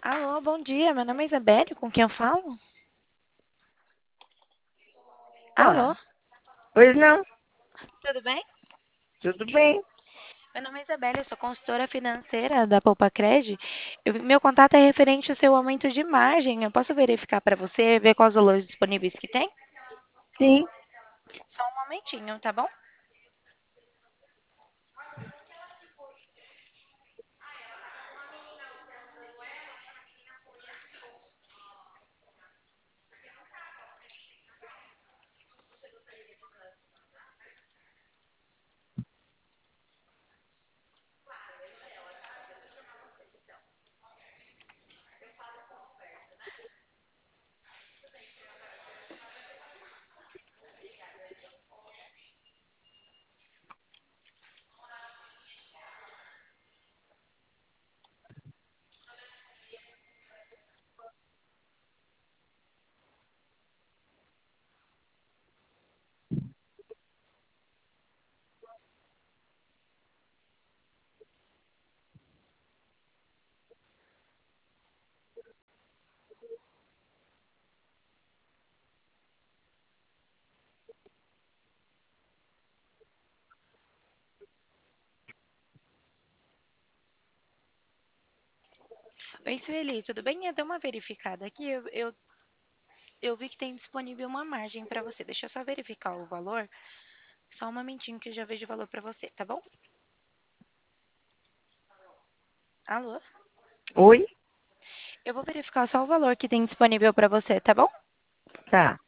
Alô, bom dia. Meu nome é Isabelle, com quem eu falo? Uai, Alô, pois não, tudo bem? tudo bem. Meu nome é Isabelle, eu sou consultora financeira da Poupa Cred. Meu contato é referente ao seu aumento de margem. Eu posso verificar para você, ver quais valores disponíveis que tem? Sim. Só um momentinho, tá bom? Oi, Sueli, tudo bem? Eu dei uma verificada aqui. Eu vi que tem disponível uma margem para você. Deixa eu só verificar o valor. Só um momentinho que eu já vejo o valor para você, tá bom? Alô? Oi? Eu vou verificar só o valor que tem disponível para você, tá bom? Tá.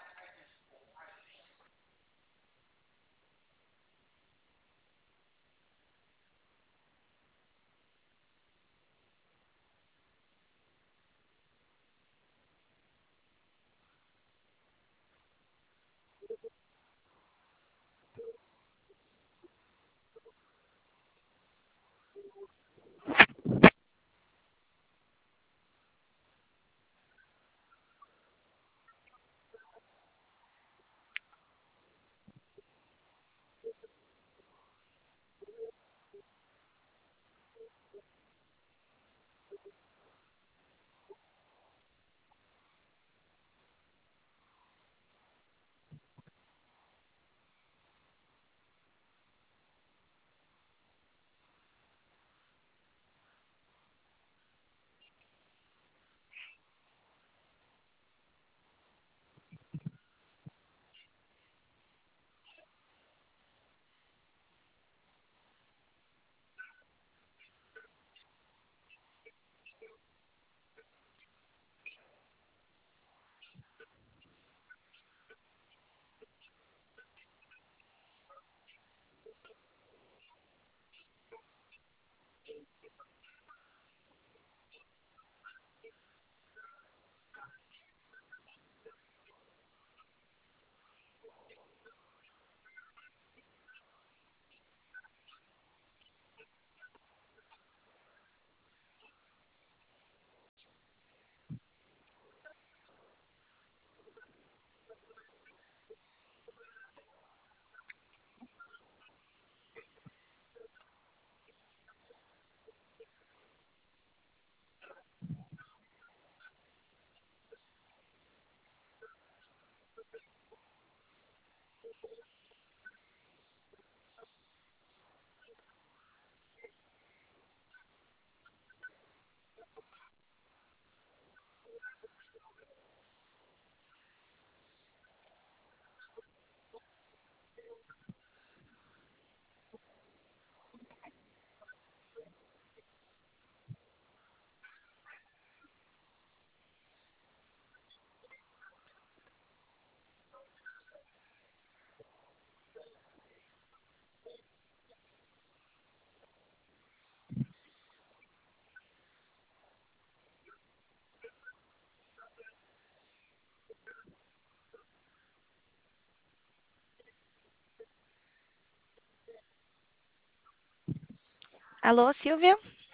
Alô, Silvia?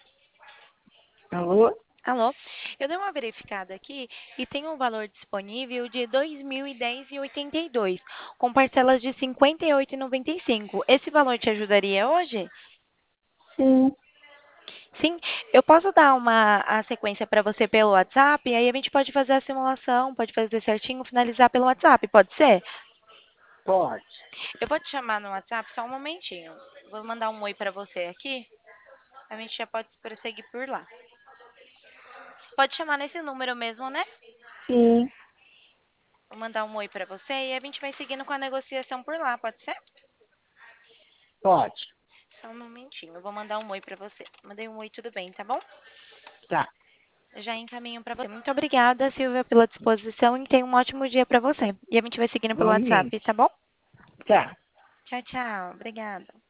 Alô? Alô? Eu dei uma verificada aqui e tem um valor disponível de R$ 2.010,82, com parcelas de R$ 58,95. Esse valor te ajudaria hoje? Sim. Sim, eu posso dar a sequência para você pelo WhatsApp, e aí a gente pode fazer a simulação, pode fazer certinho, finalizar pelo WhatsApp, pode ser? Pode. Eu vou te chamar no WhatsApp só um momentinho. Vou mandar um oi para você aqui, a gente já pode prosseguir por lá. Pode chamar nesse número mesmo, né? Sim, Vou mandar um oi para você e a gente vai seguindo com a negociação por lá, pode ser? pode. Só um momentinho, eu vou mandar um oi para você. Mandei um oi, tudo bem, tá bom? Tá. Eu já encaminho para você. Muito obrigada, Silvia, pela disposição e tenha um ótimo dia para você. E a gente vai seguindo pelo WhatsApp, Igualmente. tá bom? Tá. Tchau, tchau. Obrigada.